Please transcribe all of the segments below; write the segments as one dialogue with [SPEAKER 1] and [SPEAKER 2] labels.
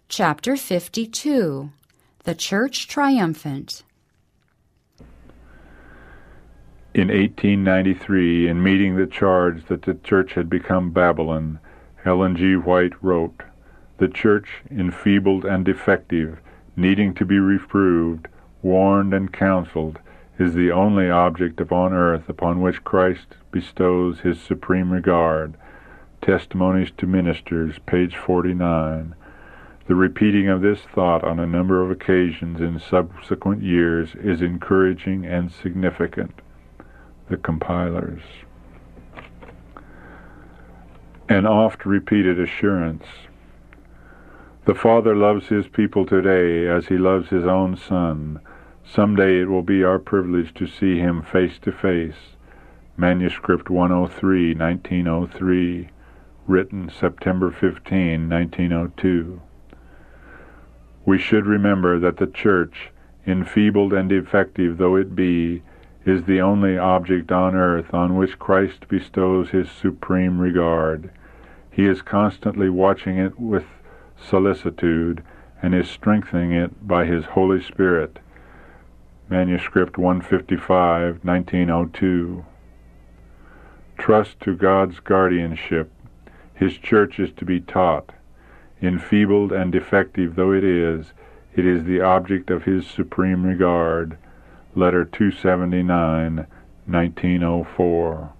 [SPEAKER 1] Chapter 52. The Church Triumphant.
[SPEAKER 2] In 1893, in meeting the charge that the church had become Babylon, Ellen G. White wrote, "The church, enfeebled and defective, needing to be reproved, warned and counseled, is the only object upon earth upon which Christ bestows his supreme regard." Testimonies to Ministers, page 49. The repeating of this thought on a number of occasions in subsequent years is encouraging and significant. The compilers. An oft-repeated assurance. The Father loves his people today as he loves his own Son. Someday it will be our privilege to see him face to face. Manuscript 103, 1903. Written September 15, 1902. We should remember that the Church, enfeebled and defective though it be, is the only object on earth on which Christ bestows his supreme regard. He is constantly watching it with solicitude, and is strengthening it by his Holy Spirit. Manuscript 155, 1902. Trust to God's guardianship. His church is to be taught. Enfeebled and defective though it is the object of his supreme regard. Letter 279, 1904.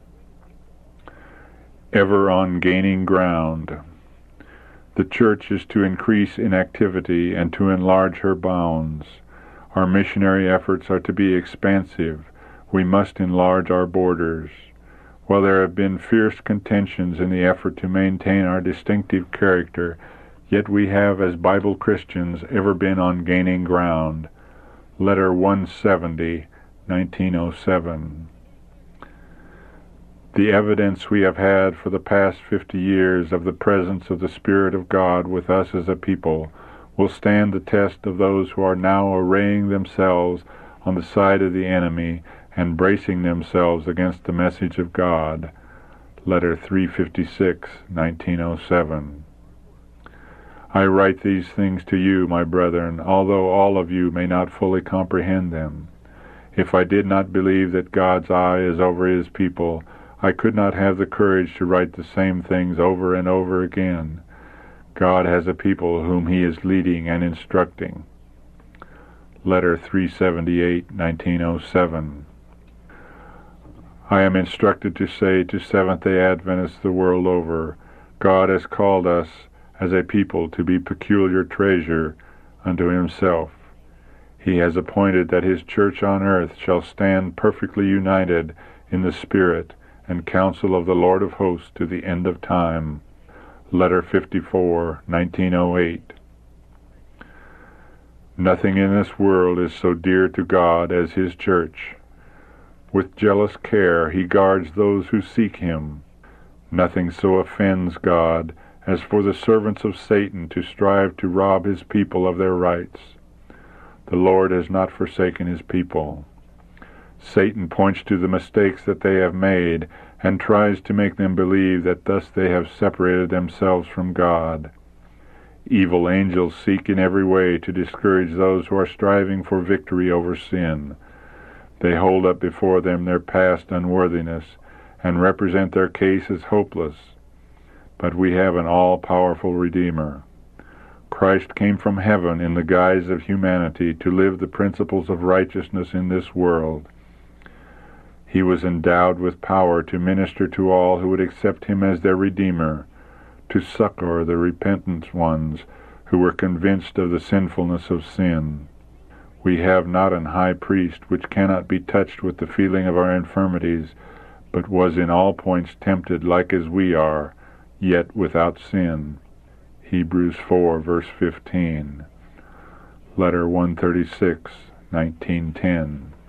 [SPEAKER 2] Ever on gaining ground. The church is to increase in activity and to enlarge her bounds. Our missionary efforts are to be expansive. We must enlarge our borders. While there have been fierce contentions in the effort to maintain our distinctive character, yet we have, as Bible Christians, ever been on gaining ground. Letter 170, 1907. The evidence we have had for the past 50 years of the presence of the Spirit of God with us as a people will stand the test of those who are now arraying themselves on the side of the enemy and bracing themselves against the message of God. Letter 356, 1907. I write these things to you, my brethren, although all of you may not fully comprehend them. If I did not believe that God's eye is over his people, I could not have the courage to write the same things over and over again. God has a people whom he is leading and instructing. Letter 378, 1907. I am instructed to say to Seventh-day Adventists the world over, God has called us as a people to be peculiar treasure unto himself. He has appointed that his church on earth shall stand perfectly united in the Spirit and counsel of the Lord of hosts to the end of time. Letter 54, 1908. Nothing in this world is so dear to God as his church. With jealous care he guards those who seek him. Nothing so offends God as for the servants of Satan to strive to rob his people of their rights. The Lord has not forsaken his people. Satan points to the mistakes that they have made and tries to make them believe that thus they have separated themselves from God. Evil angels seek in every way to discourage those who are striving for victory over sin. They hold up before them their past unworthiness and represent their case as hopeless. But we have an all-powerful Redeemer. Christ came from heaven in the guise of humanity to live the principles of righteousness in this world. He was endowed with power to minister to all who would accept him as their Redeemer, to succor the repentant ones who were convinced of the sinfulness of sin. We have not an high priest which cannot be touched with the feeling of our infirmities, but was in all points tempted like as we are, yet without sin. Hebrews 4, verse 15. Letter 136, 1910.